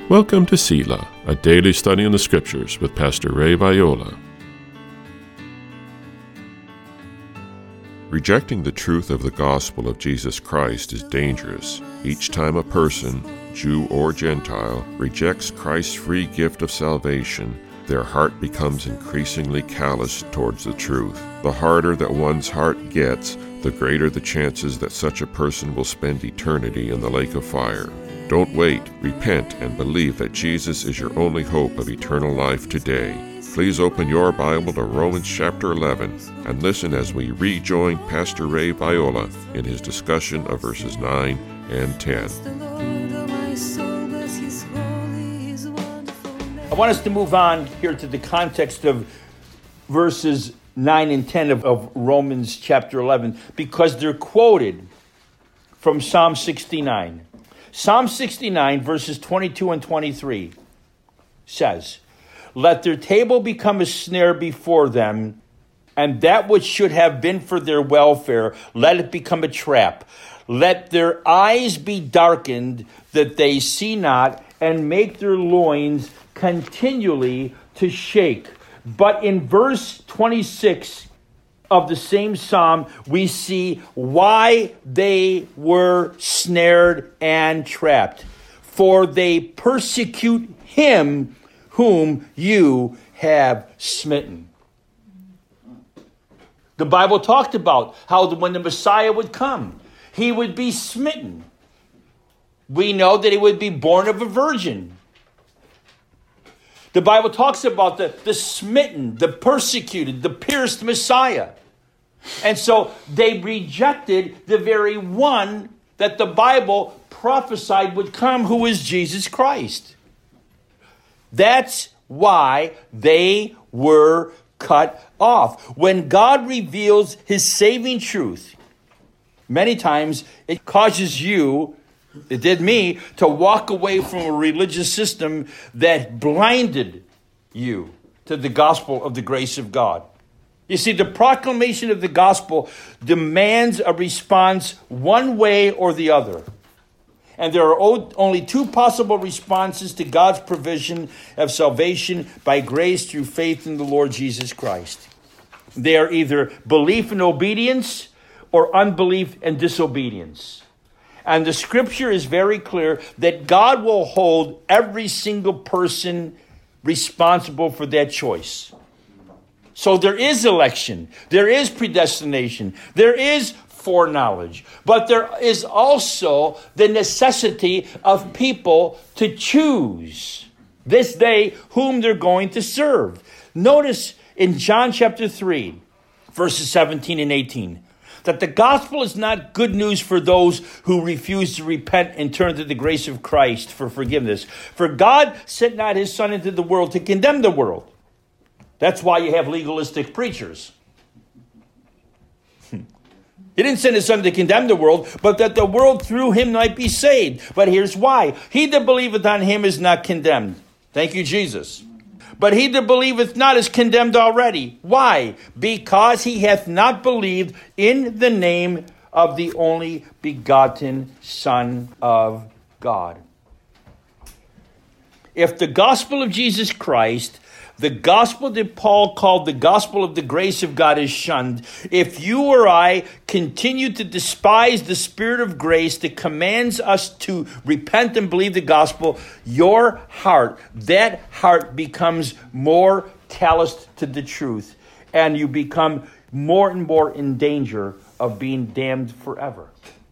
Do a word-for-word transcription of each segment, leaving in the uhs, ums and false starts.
Welcome to Selah, a daily study in the Scriptures with Pastor Ray Viola. Rejecting the truth of the gospel of Jesus Christ is dangerous. Each time a person, Jew or Gentile, rejects Christ's free gift of salvation, their heart becomes increasingly callous towards the truth. The harder that one's heart gets, the greater the chances that such a person will spend eternity in the lake of fire. Don't wait. Repent and believe that Jesus is your only hope of eternal life today. Please open your Bible to Romans chapter eleven and listen as we rejoin Pastor Ray Viola in his discussion of verses nine and ten. I want us to move on here to the context of verses nine and ten of, of Romans chapter eleven, because they're quoted from Psalm sixty-nine. Psalm sixty-nine, verses twenty-two and twenty-three says, "Let their table become a snare before them, and that which should have been for their welfare, let it become a trap. Let their eyes be darkened, that they see not, and make their loins continually to shake." But in verse twenty-six of the same psalm, we see why they were snared and trapped. "For they persecute him whom you have smitten." The Bible talked about how when the Messiah would come, he would be smitten. We know that he would be born of a virgin. The Bible talks about the, the smitten, the persecuted, the pierced Messiah. And so they rejected the very one that the Bible prophesied would come, who is Jesus Christ. That's why they were cut off. When God reveals his saving truth, many times it causes you, it did me, to walk away from a religious system that blinded you to the gospel of the grace of God. You see, the proclamation of the gospel demands a response one way or the other. And there are only two possible responses to God's provision of salvation by grace through faith in the Lord Jesus Christ. They are either belief and obedience or unbelief and disobedience. And the scripture is very clear that God will hold every single person responsible for that choice. So there is election, there is predestination, there is foreknowledge, but there is also the necessity of people to choose this day whom they're going to serve. Notice in John chapter three, verses seventeen and eighteen, that the gospel is not good news for those who refuse to repent and turn to the grace of Christ for forgiveness. For God sent not his Son into the world to condemn the world. That's why you have legalistic preachers. He didn't send his Son to condemn the world, but that the world through him might be saved. But here's why. He that believeth on him is not condemned. Thank you, Jesus. But he that believeth not is condemned already. Why? Because he hath not believed in the name of the only begotten Son of God. If the gospel of Jesus Christ, the gospel that Paul called the gospel of the grace of God, is shunned, if you or I continue to despise the Spirit of grace that commands us to repent and believe the gospel, your heart, that heart becomes more calloused to the truth, and you become more and more in danger of being damned forever.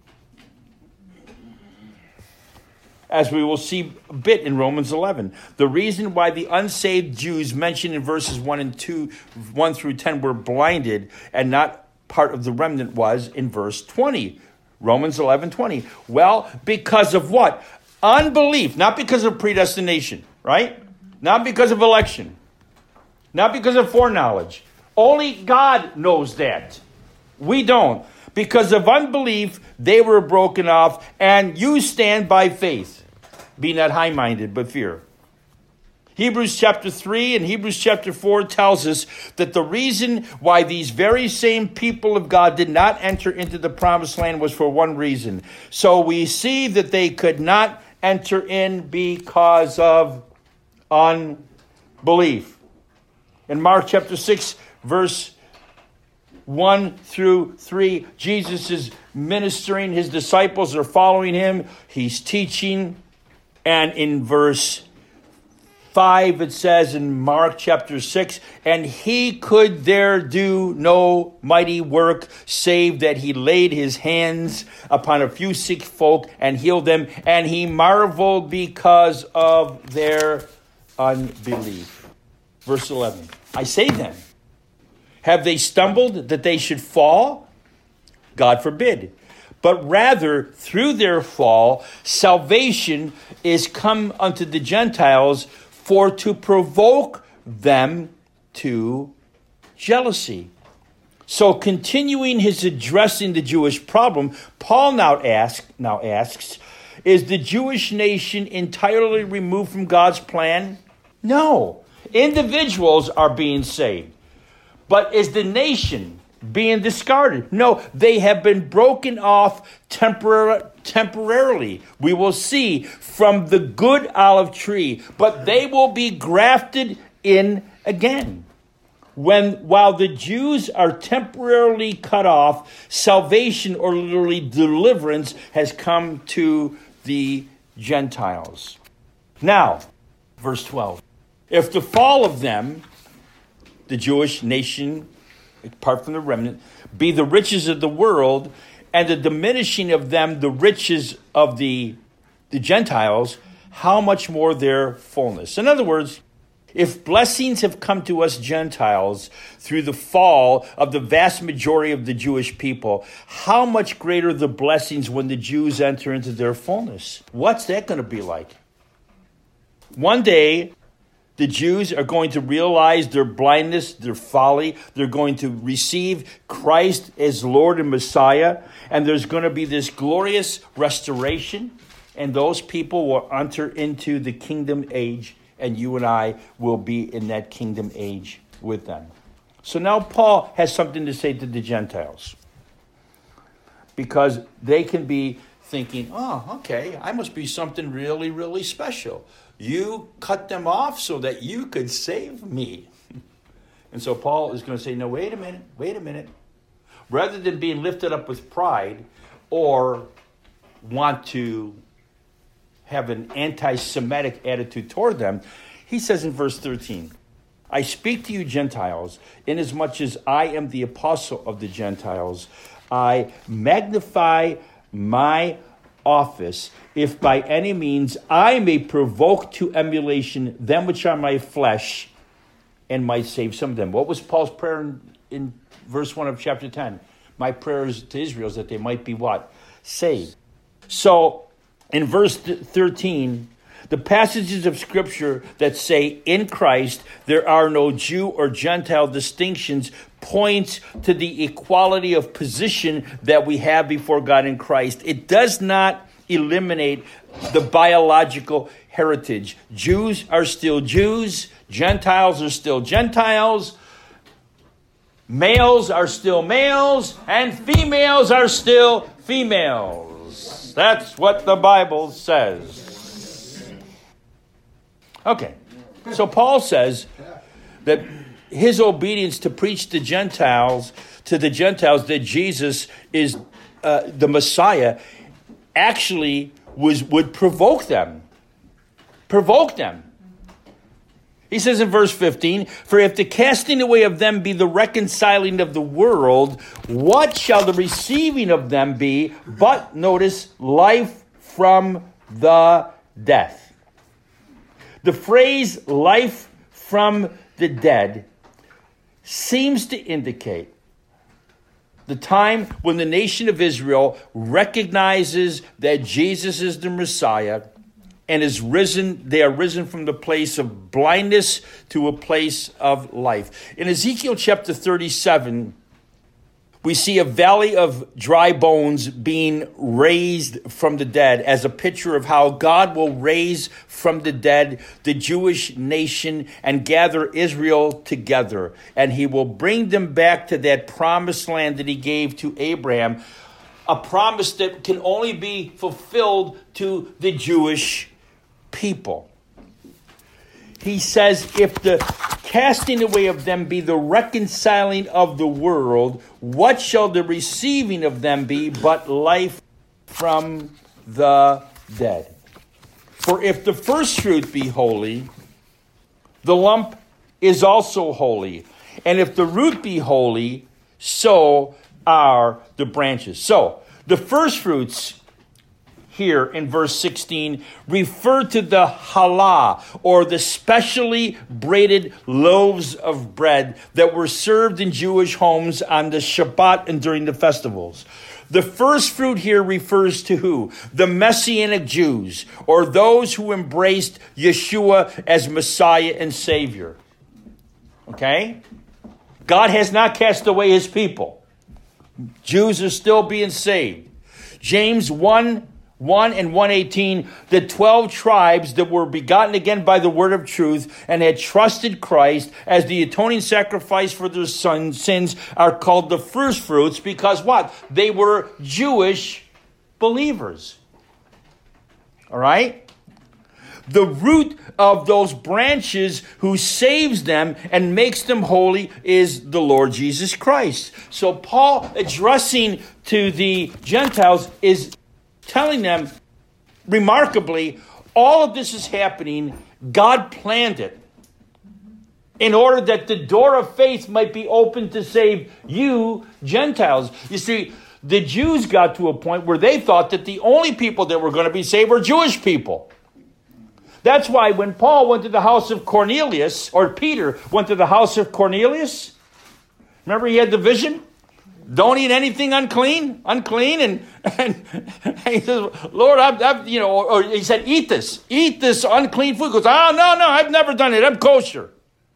As we will see a bit in Romans eleven. The reason why the unsaved Jews mentioned in verses one and two, one through ten were blinded and not part of the remnant was in verse twenty. Romans eleven twenty. Well, because of what? Unbelief, not because of predestination, right? Not because of election. Not because of foreknowledge. Only God knows that. We don't. Because of unbelief, they were broken off, and you stand by faith. Be not high-minded, but fear. Hebrews chapter three and Hebrews chapter four tells us that the reason why these very same people of God did not enter into the promised land was for one reason. So we see that they could not enter in because of unbelief. In Mark chapter six, verse one through three, Jesus is ministering. His disciples are following him. He's teaching. And in verse five, it says in Mark chapter six, and he could there do no mighty work, save that he laid his hands upon a few sick folk and healed them. And he marveled because of their unbelief. Verse eleven, I say then, have they stumbled that they should fall? God forbid. But rather, through their fall, salvation is come unto the Gentiles, for to provoke them to jealousy. So, continuing his addressing the Jewish problem, Paul now asks, now asks, is the Jewish nation entirely removed from God's plan? No. Individuals are being saved. But is the nation being discarded? No, they have been broken off tempor- temporarily. We will see from the good olive tree, but they will be grafted in again. When, while the Jews are temporarily cut off, salvation or literally deliverance has come to the Gentiles. Now, verse twelve. If the fall of them, the Jewish nation, apart from the remnant, be the riches of the world, and the diminishing of them the riches of the, the Gentiles, how much more their fullness? In other words, if blessings have come to us Gentiles through the fall of the vast majority of the Jewish people, how much greater the blessings when the Jews enter into their fullness? What's that going to be like? One day, the Jews are going to realize their blindness, their folly. They're going to receive Christ as Lord and Messiah. And there's going to be this glorious restoration. And those people will enter into the kingdom age. And you and I will be in that kingdom age with them. So now Paul has something to say to the Gentiles. Because they can be thinking, oh, okay, I must be something really, really special. You cut them off so that you could save me. And so Paul is going to say, no, wait a minute, wait a minute. Rather than being lifted up with pride or want to have an anti-Semitic attitude toward them, he says in verse thirteen, I speak to you Gentiles, inasmuch as I am the apostle of the Gentiles. I magnify my office, if by any means I may provoke to emulation them which are my flesh, and might save some of them. What was Paul's prayer in, in verse one of chapter ten? My prayers to Israel is that they might be what? Saved. So in verse thirteen, the passages of Scripture that say in Christ there are no Jew or Gentile distinctions points to the equality of position that we have before God in Christ. It does not eliminate the biological heritage. Jews are still Jews. Gentiles are still Gentiles. Males are still males. And females are still females. That's what the Bible says. Okay, so Paul says that his obedience to preach to Gentiles, to the Gentiles, that Jesus is uh, the Messiah, actually was would provoke them. Provoke them. He says in verse fifteen, for if the casting away of them be the reconciling of the world, what shall the receiving of them be but, notice, life from the death? The phrase life from the dead seems to indicate the time when the nation of Israel recognizes that Jesus is the Messiah and is risen. They are risen from the place of blindness to a place of life. In Ezekiel chapter thirty-seven, we see a valley of dry bones being raised from the dead as a picture of how God will raise from the dead the Jewish nation and gather Israel together. And he will bring them back to that promised land that he gave to Abraham a promise that can only be fulfilled to the Jewish people. He says, if the casting away of them be the reconciling of the world, what shall the receiving of them be but life from the dead? For if the first fruit be holy, the lump is also holy. And if the root be holy, so are the branches. So, the first fruits here in verse sixteen refer to the challah, or the specially braided loaves of bread that were served in Jewish homes on the Shabbat and during the festivals. The first fruit here refers to who? The Messianic Jews, or those who embraced Yeshua as Messiah and Savior. Okay? God has not cast away his people. Jews are still being saved. James one, one and one eighteen, the twelve tribes that were begotten again by the word of truth and had trusted Christ as the atoning sacrifice for their sons, sins are called the first fruits because what? They were Jewish believers. All right? The root of those branches who saves them and makes them holy is the Lord Jesus Christ. So Paul, addressing to the Gentiles, is telling them, remarkably, all of this is happening. God planned it in order that the door of faith might be open to save you, Gentiles. You see, the Jews got to a point where they thought that the only people that were going to be saved were Jewish people. That's why when Paul went to the house of Cornelius, or Peter went to the house of Cornelius, remember he had the vision? Don't eat anything unclean, unclean, and, and, and he says, Lord, I've, I've, you know, or he said, eat this, eat this unclean food. He goes, oh, no, no, I've never done it, I'm kosher.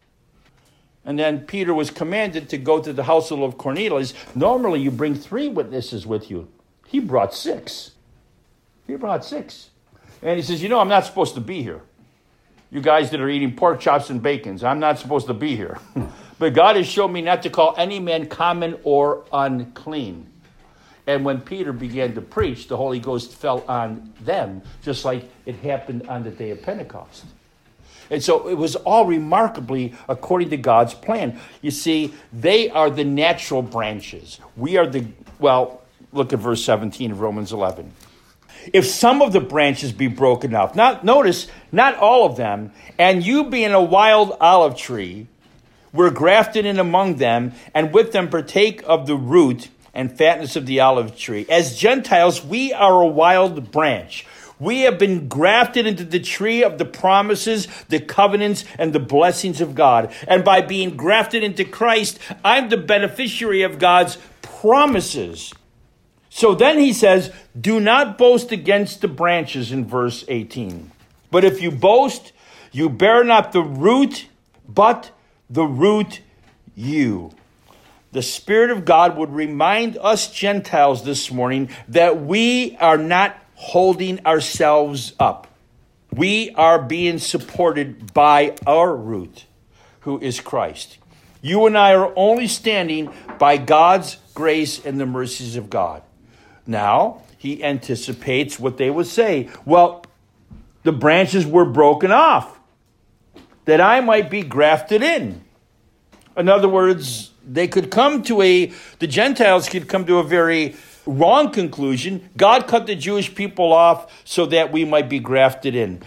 And then Peter was commanded to go to the household of Cornelius. Normally you bring three witnesses with you. He brought six. He brought six. And he says, you know, I'm not supposed to be here. You guys that are eating pork chops and bacons, I'm not supposed to be here. But God has shown me not to call any man common or unclean. And when Peter began to preach, the Holy Ghost fell on them, just like it happened on the day of Pentecost. And so it was all remarkably according to God's plan. You see, they are the natural branches. We are the, well, look at verse seventeen of Romans eleven. If some of the branches be broken off, not notice, not all of them, and you being a wild olive tree, were grafted in among them, and with them partake of the root and fatness of the olive tree. As Gentiles, we are a wild branch. We have been grafted into the tree of the promises, the covenants, and the blessings of God. And by being grafted into Christ, I'm the beneficiary of God's promises. So then he says, do not boast against the branches in verse eighteen. But if you boast, you bear not the root, but the root you. The Spirit of God would remind us Gentiles this morning that we are not holding ourselves up. We are being supported by our root, who is Christ. You and I are only standing by God's grace and the mercies of God. Now, he anticipates what they would say. Well, the branches were broken off, that I might be grafted in. In other words, they could come to a, the Gentiles could come to a very wrong conclusion. God cut the Jewish people off so that we might be grafted in.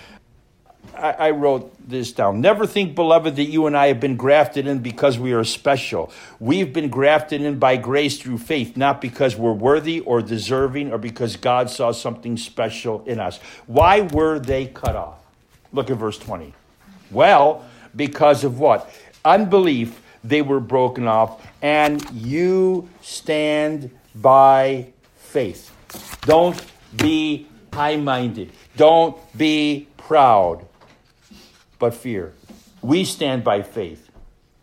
I, I wrote this down. Never think, beloved, that you and I have been grafted in because we are special. We've been grafted in by grace through faith, not because we're worthy or deserving or because God saw something special in us. Why were they cut off? Look at verse twenty. Well, because of what? Unbelief. They were broken off, and you stand by faith. Don't be high-minded. Don't be proud, but fear. We stand by faith.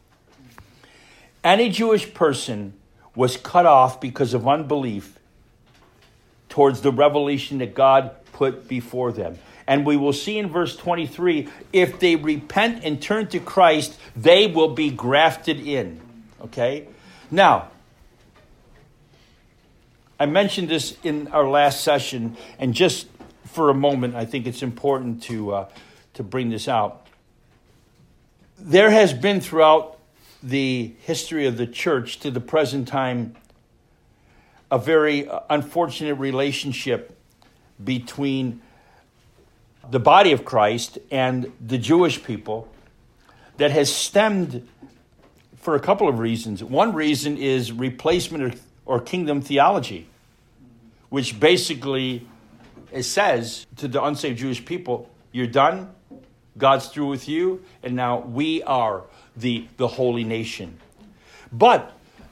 Any Jewish person was cut off because of unbelief towards the revelation that God put before them. And we will see in verse twenty-three, if they repent and turn to Christ, they will be grafted in. Okay? Now, I mentioned this in our last session, and just for a moment, I think it's important to uh, to bring this out. There has been throughout the history of the church to the present time a very unfortunate relationship between the body of Christ and the Jewish people that has stemmed for a couple of reasons. One reason is replacement or kingdom theology, which basically it says to the unsaved Jewish people, you're done, God's through with you, and now we are the, the holy nation. But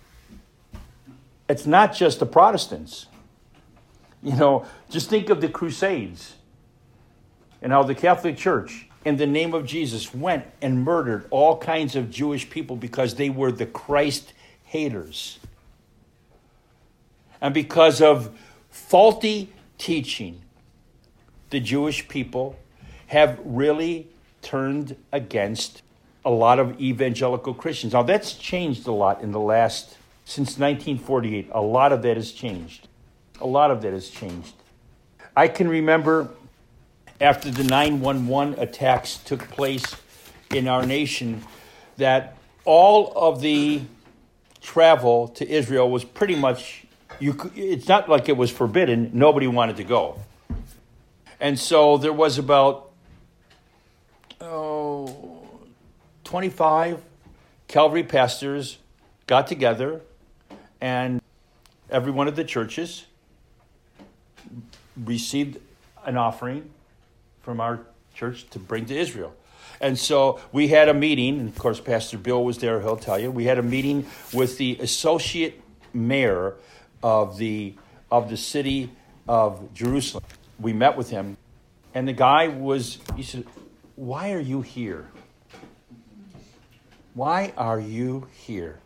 it's not just the Protestants. You know, just think of the Crusades and how the Catholic Church, in the name of Jesus, went and murdered all kinds of Jewish people because they were the Christ haters. And because of faulty teaching, the Jewish people have really turned against a lot of evangelical Christians. Now, that's changed a lot in the last, since nineteen forty-eight. A lot of that has changed. A lot of that has changed. I can remember after the nine one one attacks took place in our nation that all of the travel to Israel was pretty much, you. Could, it's not like it was forbidden. Nobody wanted to go. And so there was about, oh, twenty-five Calvary pastors got together, and every one of the churches received an offering from our church to bring to Israel. And so we had a meeting, and of course Pastor Bill was there, he'll tell you. We had a meeting with the associate mayor of the of the city of Jerusalem. We met with him, and the guy was, he said, why are you here? Why are you here?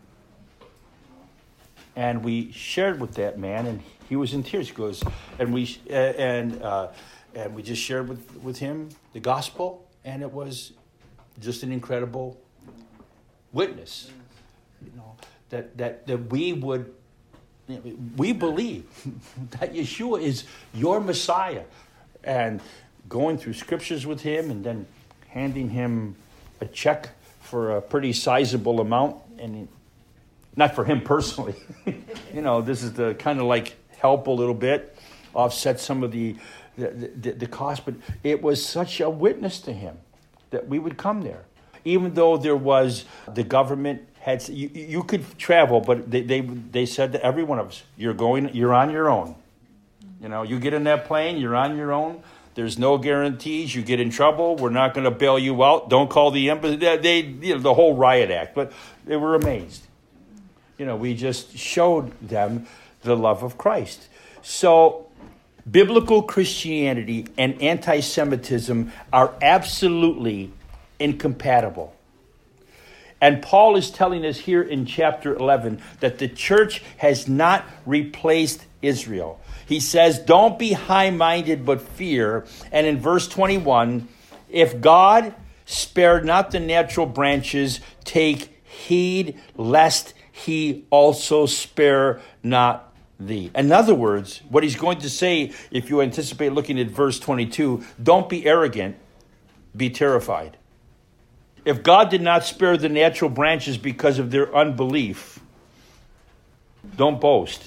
And we shared with that man, and he was in tears. He goes, and we uh, and uh, and we just shared with, with him the gospel, and it was just an incredible witness. You know, that that that we would we believe that Yeshua is your Messiah, and going through scriptures with him, and then handing him a check for a pretty sizable amount, and not for him personally. You know, this is the kind of like help a little bit, offset some of the the, the the cost, but it was such a witness to him that we would come there, even though there was the government had you, you could travel, but they, they they said to every one of us, you're going, you're on your own. You know, you get in that plane, you're on your own. There's no guarantees. You get in trouble, we're not going to bail you out. Don't call the embassy. They, they you know, the whole riot act. But they were amazed. You know, we just showed them the love of Christ. So, biblical Christianity and anti-Semitism are absolutely incompatible. And Paul is telling us here in chapter eleven that the church has not replaced Israel. He says, don't be high-minded, but fear. And in verse twenty-one, if God spared not the natural branches, take heed lest he also spare not thee. In other words, what he's going to say, if you anticipate looking at verse twenty-two, don't be arrogant, be terrified. If God did not spare the natural branches because of their unbelief, don't boast,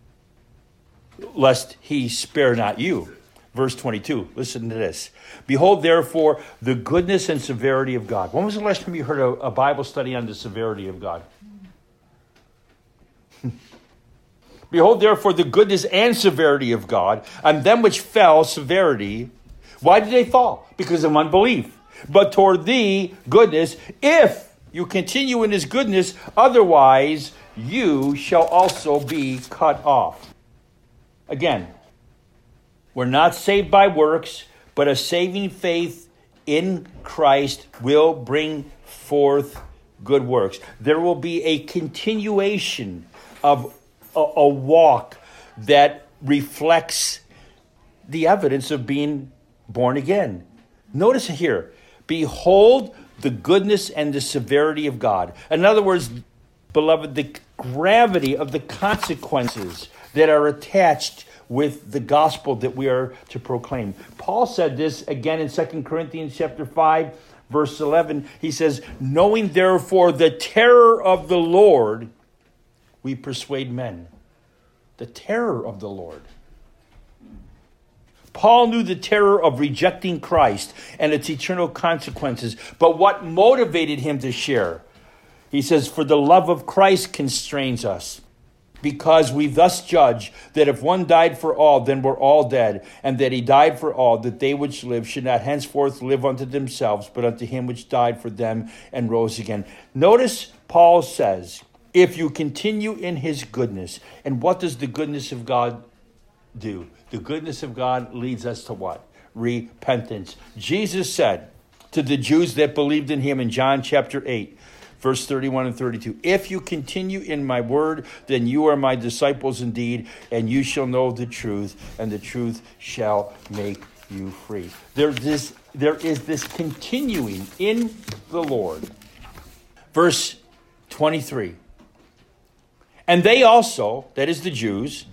lest he spare not you. Verse twenty-two, listen to this. Behold, therefore, the goodness and severity of God. When was the last time you heard a, a Bible study on the severity of God? Behold, therefore, the goodness and severity of God, on them which fell, severity. Why did they fall? Because of unbelief. But toward thee, goodness, if you continue in his goodness, otherwise you shall also be cut off. Again, we're not saved by works, but a saving faith in Christ will bring forth good works. There will be a continuation of a, a walk that reflects the evidence of being born again. Notice here, behold the goodness and the severity of God. In other words, beloved, the gravity of the consequences that are attached with the gospel that we are to proclaim. Paul said this again in Second Corinthians chapter five, verse eleven. He says, knowing therefore the terror of the Lord, we persuade men. The terror of the Lord. Paul knew the terror of rejecting Christ and its eternal consequences, but what motivated him to share? He says, for the love of Christ constrains us, because we thus judge that if one died for all, then we're all dead, and that he died for all, that they which live should not henceforth live unto themselves, but unto him which died for them and rose again. Notice Paul says, if you continue in his goodness. And what does the goodness of God do? The goodness of God leads us to what? Repentance. Jesus said to the Jews that believed in him in John chapter eight, verse thirty-one and thirty-two, if you continue in my word, then you are my disciples indeed, and you shall know the truth, and the truth shall make you free. There's this, there is this continuing in the Lord. Verse twenty-three. And they also, that is the Jews,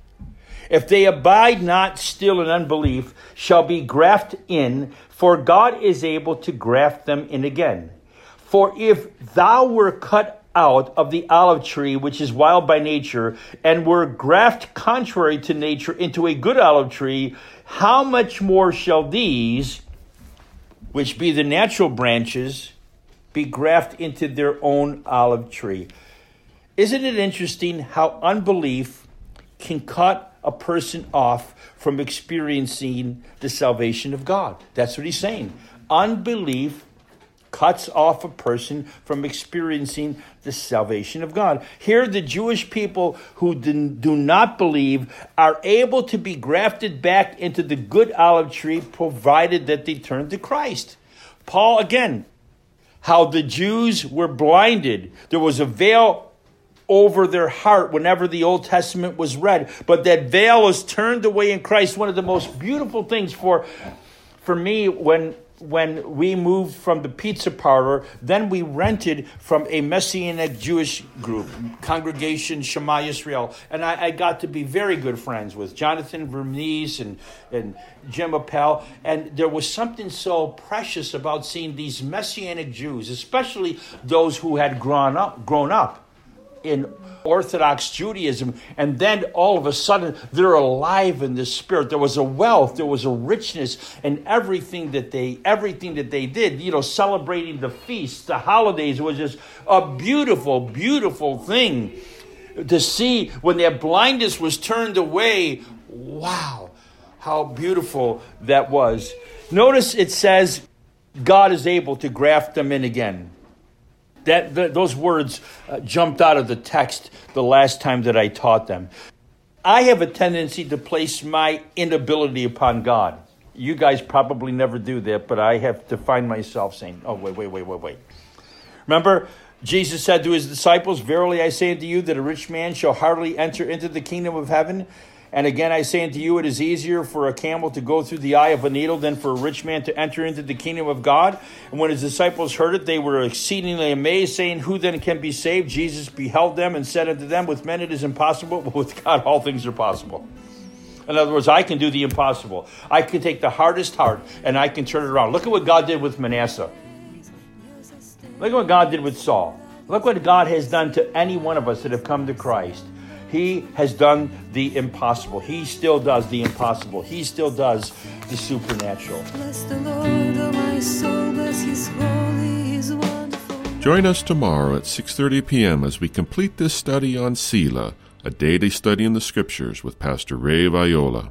if they abide not still in unbelief, shall be grafted in, for God is able to graft them in again. For if thou were cut out of the olive tree, which is wild by nature, and were grafted contrary to nature into a good olive tree, how much more shall these, which be the natural branches, be grafted into their own olive tree? Isn't it interesting how unbelief can cut a person off from experiencing the salvation of God? That's what he's saying. Unbelief cuts off a person from experiencing the salvation of God. Here, the Jewish people who do not believe are able to be grafted back into the good olive tree, provided that they turn to Christ. Paul, again, how the Jews were blinded. There was a veil over their heart whenever the Old Testament was read, but that veil was turned away in Christ. One of the most beautiful things for for me when when we moved from the pizza parlor, then we rented from a Messianic Jewish group, Congregation Shema Yisrael, and I, I got to be very good friends with Jonathan Vermees and, and Jim Appel, and there was something so precious about seeing these Messianic Jews, especially those who had grown up, grown up in Orthodox Judaism, and then all of a sudden they're alive in the Spirit. There was a wealth, there was a richness in everything that they everything that they did. You know, celebrating the feasts, the holidays was just a beautiful, beautiful thing to see when their blindness was turned away. Wow, how beautiful that was. Notice it says God is able to graft them in again. That, that those words uh, jumped out of the text the last time that I taught them. I have a tendency to place my inability upon God. You guys probably never do that, but I have to find myself saying, oh, wait, wait, wait, wait, wait. Remember, Jesus said to his disciples, verily I say unto you that a rich man shall hardly enter into the kingdom of heaven. And again, I say unto you, it is easier for a camel to go through the eye of a needle than for a rich man to enter into the kingdom of God. And when his disciples heard it, they were exceedingly amazed, saying, who then can be saved? Jesus beheld them and said unto them, with men it is impossible, but with God all things are possible. In other words, I can do the impossible. I can take the hardest heart and I can turn it around. Look at what God did with Manasseh. Look at what God did with Saul. Look what God has done to any one of us that have come to Christ. He has done the impossible. He still does the impossible. He still does the supernatural. Bless the Lord, oh my soul, bless his holy, his wonderful. Join us tomorrow at six thirty p.m. as we complete this study on Selah, a daily study in the Scriptures with Pastor Ray Viola.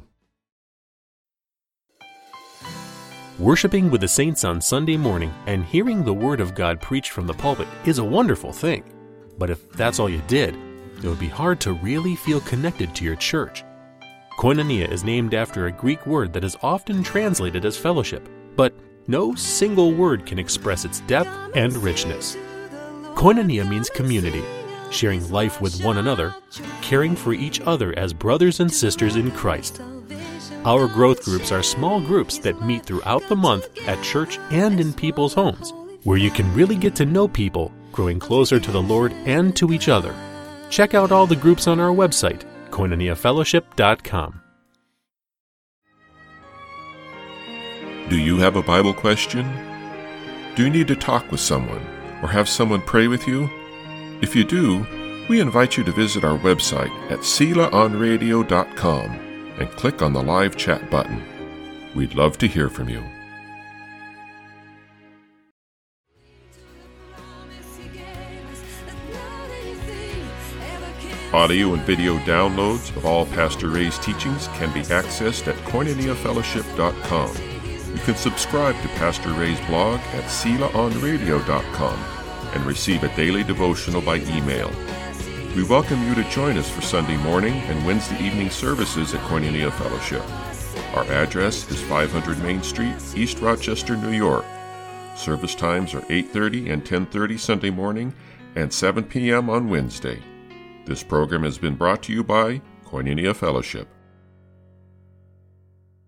Worshiping with the saints on Sunday morning and hearing the Word of God preached from the pulpit is a wonderful thing. But if that's all you did, it would be hard to really feel connected to your church. Koinonia is named after a Greek word that is often translated as fellowship, but no single word can express its depth and richness. Koinonia means community, sharing life with one another, caring for each other as brothers and sisters in Christ. Our growth groups are small groups that meet throughout the month at church and in people's homes, where you can really get to know people, growing closer to the Lord and to each other. Check out all the groups on our website, koinonia fellowship dot com. Do you have a Bible question? Do you need to talk with someone or have someone pray with you? If you do, we invite you to visit our website at sela on radio dot com and click on the live chat button. We'd love to hear from you. Audio and video downloads of all Pastor Ray's teachings can be accessed at koinonia fellowship dot com. You can subscribe to Pastor Ray's blog at sela on radio dot com and receive a daily devotional by email. We welcome you to join us for Sunday morning and Wednesday evening services at Koinonia Fellowship. Our address is five hundred Main Street, East Rochester, New York. Service times are eight thirty and ten thirty Sunday morning and seven p.m. on Wednesday. This program has been brought to you by Koinonia Fellowship.